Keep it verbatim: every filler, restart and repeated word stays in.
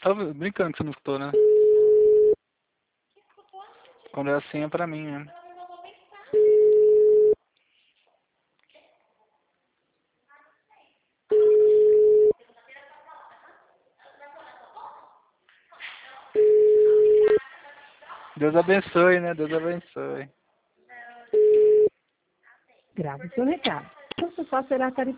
Tava brincando que você não escutou, né? Quando é assim é pra mim, né? Deus abençoe, né? Deus abençoe. Grave seu recado. Seu sofá será